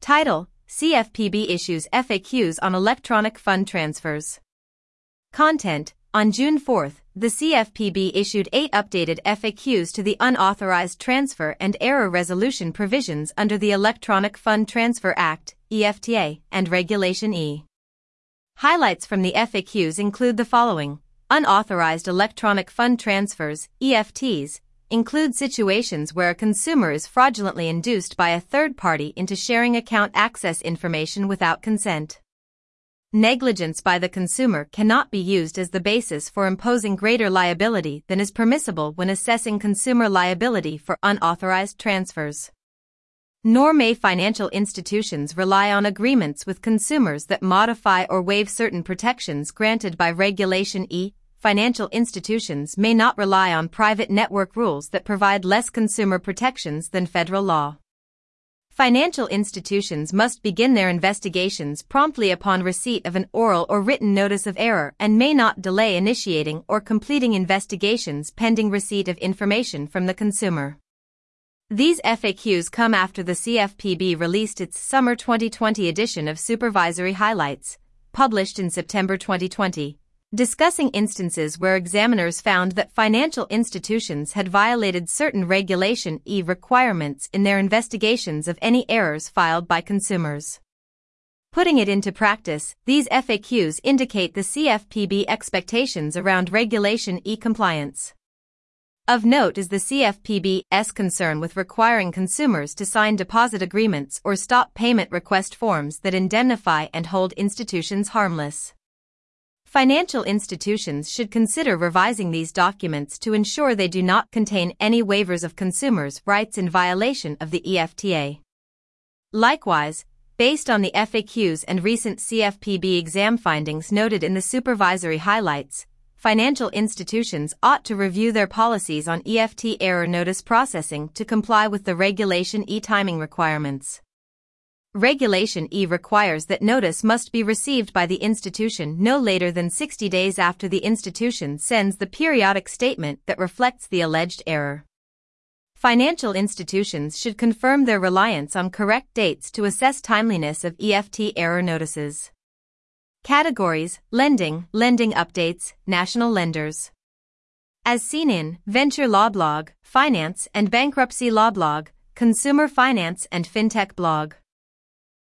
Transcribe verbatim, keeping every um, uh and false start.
Title: C F P B issues F A Qs on electronic fund transfers. Content: On June fourth, the C F P B issued eight updated F A Qs to the unauthorized transfer and error resolution provisions under the Electronic Fund Transfer Act, E F T A, and Regulation E. Highlights from the F A Qs include the following. Unauthorized electronic fund transfers, E F Ts, include situations where a consumer is fraudulently induced by a third party into sharing account access information without consent. Negligence by the consumer cannot be used as the basis for imposing greater liability than is permissible when assessing consumer liability for unauthorized transfers. Nor may financial institutions rely on agreements with consumers that modify or waive certain protections granted by Regulation E. Financial institutions may not rely on private network rules that provide less consumer protections than federal law. Financial institutions must begin their investigations promptly upon receipt of an oral or written notice of error and may not delay initiating or completing investigations pending receipt of information from the consumer. These F A Qs come after the C F P B released its Summer twenty twenty edition of Supervisory Highlights, published in September twenty twenty, discussing instances where examiners found that financial institutions had violated certain Regulation E requirements in their investigations of any errors filed by consumers. Putting it into practice, these F A Qs indicate the C F P B expectations around Regulation E compliance. Of note is the C F P B's concern with requiring consumers to sign deposit agreements or stop payment request forms that indemnify and hold institutions harmless. Financial institutions should consider revising these documents to ensure they do not contain any waivers of consumers' rights in violation of the E F T A. Likewise, based on the F A Qs and recent C F P B exam findings noted in the supervisory highlights, financial institutions ought to review their policies on E F T error notice processing to comply with the Regulation E timing requirements. Regulation E requires that notice must be received by the institution no later than sixty days after the institution sends the periodic statement that reflects the alleged error. Financial institutions should confirm their reliance on correct dates to assess timeliness of E F T error notices. Categories: Lending, Lending Updates, National Lenders. As seen in Venture Law Blog, Finance and Bankruptcy Law Blog, Consumer Finance and FinTech Blog.